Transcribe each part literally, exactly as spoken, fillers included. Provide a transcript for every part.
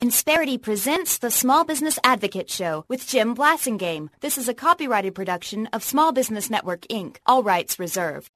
Insperity presents the Small Business Advocate Show with Jim Blasingame. This is a copyrighted production of Small Business Network, Incorporated. All rights reserved.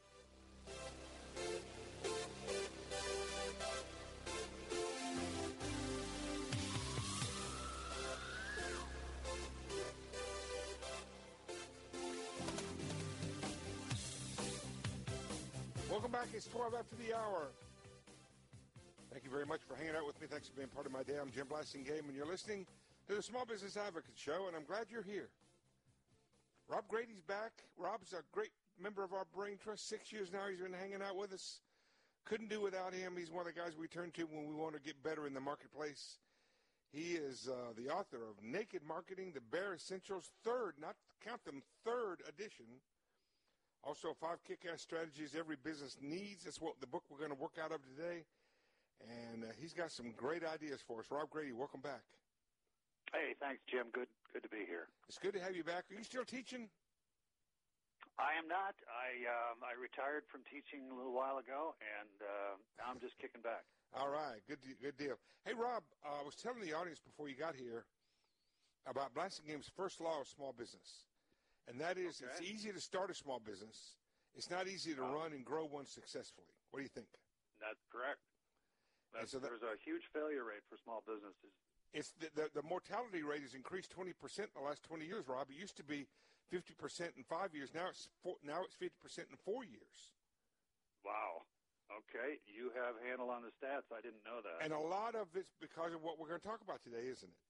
Welcome back. It's twelve after the hour. Thank you very much for hanging out with me. Thanks for being part of my day. I'm Jim Blasingame, and you're listening to the Small Business Advocate Show, and I'm glad you're here. Rob Grady's back. Rob's a great member of our Brain Trust. Six years now he's been hanging out with us. Couldn't do without him. He's one of the guys we turn to when we want to get better in the marketplace. He is uh, the author of Naked Marketing, The Bare Essentials, third, not count them, third edition. Also, five kick-ass strategies every business needs. That's what the book we're going to work out of today. And uh, he's got some great ideas for us. Rob Grady, welcome back. Hey, thanks, Jim. Good good to be here. It's good to have you back. Are you still teaching? I am not. I um, I retired from teaching a little while ago, and uh, now I'm just kicking back. All right. Good good deal. Hey, Rob, uh, I was telling the audience before you got here about Blasingame's first law of small business. And that is, okay. It's easy to start a small business. It's not easy to oh. run and grow one successfully. What do you think? That's correct. That's, so that, there's a huge failure rate for small businesses. It's the, the, the mortality rate has increased twenty percent in the last twenty years, Rob. It used to be fifty percent in five years. Now it's four, now it's fifty percent in four years. Wow. Okay. You have a handle on the stats. I didn't know that. And a lot of it's because of what we're going to talk about today, isn't it?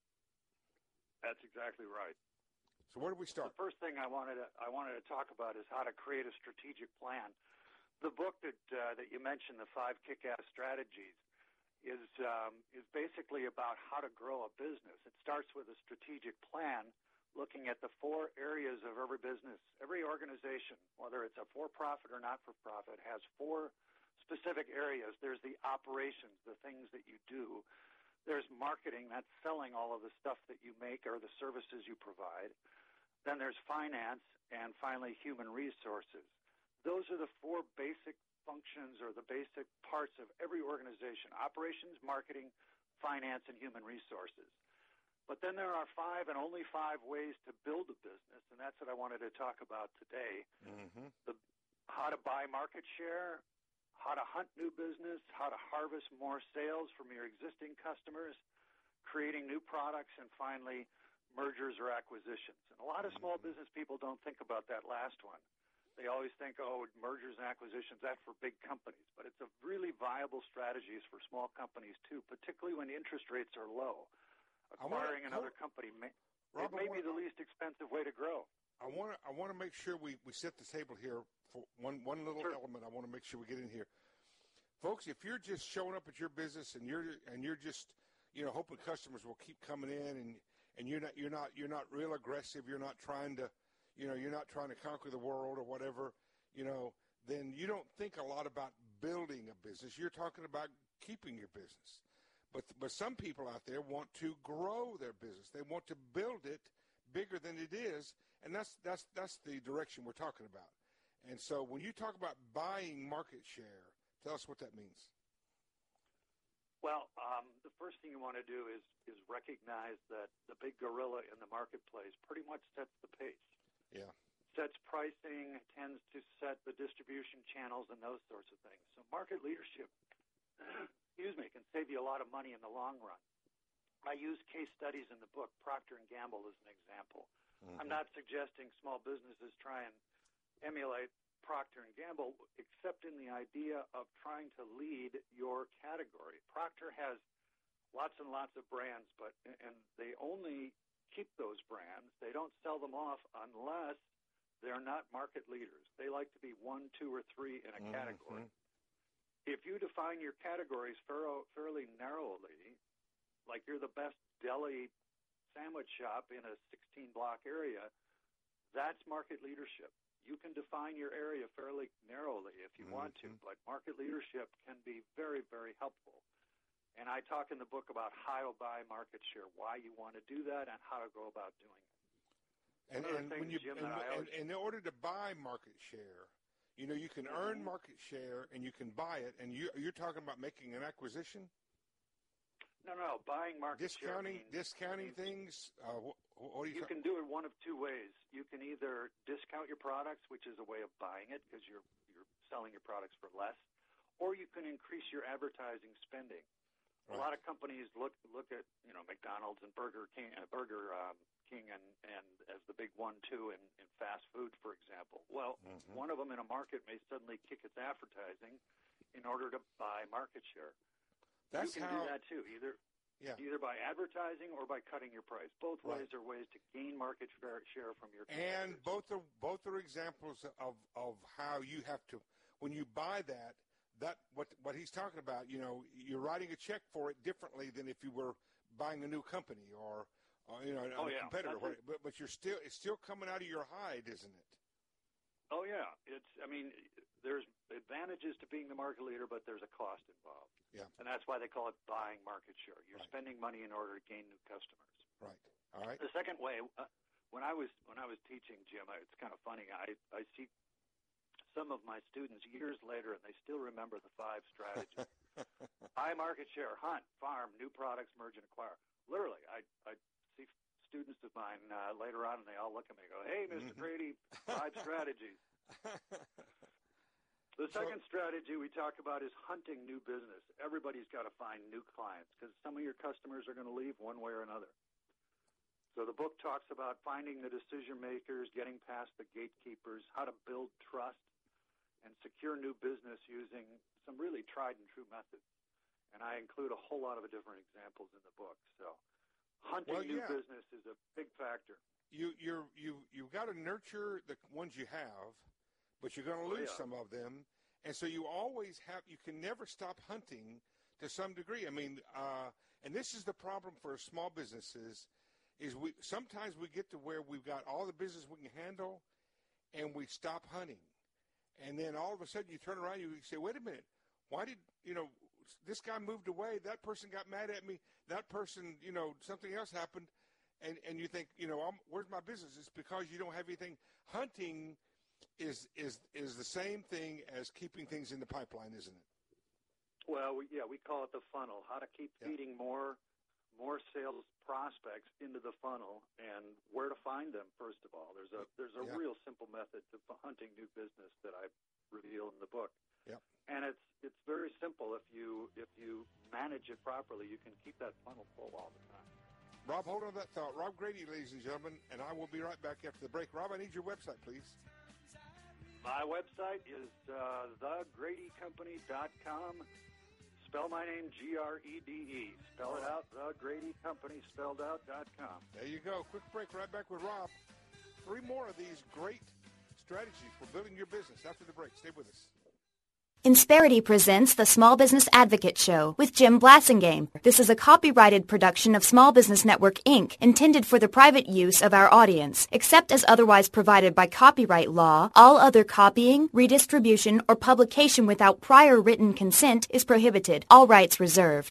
That's exactly right. So where do we start? The first thing I wanted to I wanted to talk about is how to create a strategic plan. The book that uh, that you mentioned, the five kick-ass strategies, is um, is basically about how to grow a business. It starts with a strategic plan, looking at the four areas of every business. Every organization, whether it's a for-profit or not-for-profit, has four specific areas. There's the operations, the things that you do. There's marketing, that's selling all of the stuff that you make or the services you provide. Then there's finance, and finally human resources. Those are the four basic functions or the basic parts of every organization: operations, marketing, finance, and human resources. But then there are five and only five ways to build a business, and that's what I wanted to talk about today. Mm-hmm. The, how to buy market share, how to hunt new business, how to harvest more sales from your existing customers, creating new products, and finally, mergers or acquisitions. And a lot of small business people don't think about that last one. They always think, oh, mergers and acquisitions, that's for big companies. But it's a really viable strategy for small companies, too, particularly when interest rates are low. Acquiring wanna, another company may, Rob, it may wanna, be the least expensive way to grow. I want to I want to make sure we, we set the table here for one, one little sure. element I want to make sure we get in here. Folks, if you're just showing up at your business and you're and you're just, you know, hoping customers will keep coming in and, and you're not you're not you're not real aggressive, you're not trying to You know, you're not trying to conquer the world or whatever, you know, then you don't think a lot about building a business. You're talking about keeping your business. But but some people out there want to grow their business. They want to build it bigger than it is, and that's that's that's the direction we're talking about. And so when you talk about buying market share, tell us what that means. Well, um, the first thing you want to do is is recognize that the big gorilla in the marketplace pretty much sets the pace. Yeah. Sets pricing, tends to set the distribution channels and those sorts of things. So market leadership, excuse me, can save you a lot of money in the long run. I use case studies in the book. Procter and Gamble is an example. Mm-hmm. I'm not suggesting small businesses try and emulate Procter and Gamble, except in the idea of trying to lead your category. Procter has lots and lots of brands, but and they only keep those brands. They don't sell them off unless they're not market leaders. They like to be one, two, or three in a mm-hmm. category. If you define your categories fairly narrowly, like you're the best deli sandwich shop in a sixteen-block area, that's market leadership. You can define your area fairly narrowly if you mm-hmm. want to, but market leadership can be very, very helpful. And I talk in the book about how to buy market share, why you want to do that, and how to go about doing it. And, and, when you, Jim, and, always... and in order to buy market share, you know, you can mm-hmm. earn market share and you can buy it. And you, you're talking about making an acquisition? No, no, buying market discounting, share. Means, discounting means things. Uh, what, what do you? You th- can do it one of two ways. You can either discount your products, which is a way of buying it because you're you're selling your products for less, or you can increase your advertising spending. Right. A lot of companies look look at you know McDonald's and Burger King, uh, Burger um, King, and, and as the big one two in, in fast food, for example. Well, mm-hmm. one of them in a market may suddenly kick its advertising in order to buy market share. That's you can how, do that too, either yeah. either by advertising or by cutting your price. Both right. ways are ways to gain market share, share from your competitors. And both are both are examples of, of how you have to, when you buy that, that what what he's talking about, you know, you're writing a check for it differently than if you were buying a new company or, or you know, a oh, yeah. competitor. What, but but you're still it's still coming out of your hide, isn't it? Oh yeah, it's. I mean, there's advantages to being the market leader, but there's a cost involved. Yeah. And that's why they call it buying market share. You're right. spending money in order to gain new customers. Right. All right. The second way, uh, when I was when I was teaching, Jim, I, it's kind of funny. I I see some of my students years later, and they still remember the five strategies: buy market share, hunt, farm, new products, merge, and acquire. Literally, I I see students of mine uh, later on, and they all look at me and go, "Hey, Mister Mm-hmm. Grady, five strategies." The second so, strategy we talk about is hunting new business. Everybody's got to find new clients because some of your customers are going to leave one way or another. So the book talks about finding the decision makers, getting past the gatekeepers, how to build trust, and secure new business using some really tried and true methods. And I include a whole lot of different examples in the book. So hunting well, new yeah. business is a big factor. You you're you you've got to nurture the ones you have, but you're going to lose oh, yeah. some of them, and so you always have. You can never stop hunting to some degree. I mean, uh, and this is the problem for small businesses, is we sometimes we get to where we've got all the business we can handle, and we stop hunting, and then all of a sudden you turn around, you say, "Wait a minute, why did you know this guy moved away? That person got mad at me. That person, you know, something else happened." And and you think, you know, I'm, where's my business? It's because you don't have anything. Hunting is is is the same thing as keeping things in the pipeline, isn't it? Well, we, yeah, we call it the funnel. How to keep yeah. feeding more more sales prospects into the funnel, and where to find them. First of all, there's a there's a yeah. real simple method to hunting new business that I reveal in the book. Yeah. And it's it's very simple. If you if you manage it properly, you can keep that funnel full all the time. Rob, hold on to that thought. Rob Grady, ladies and gentlemen, and I will be right back after the break. Rob, I need your website, please. My website is uh, the grady company dot com. Spell my name G R E D E. Spell it out, the grady company spelled out dot com. There you go. Quick break, right back with Rob. Three more of these great strategies for building your business after the break. Stay with us. Insperity presents the Small Business Advocate Show with Jim Blasingame. This is a copyrighted production of Small Business Network, Incorporated, intended for the private use of our audience. Except as otherwise provided by copyright law, all other copying, redistribution, or publication without prior written consent is prohibited. All rights reserved.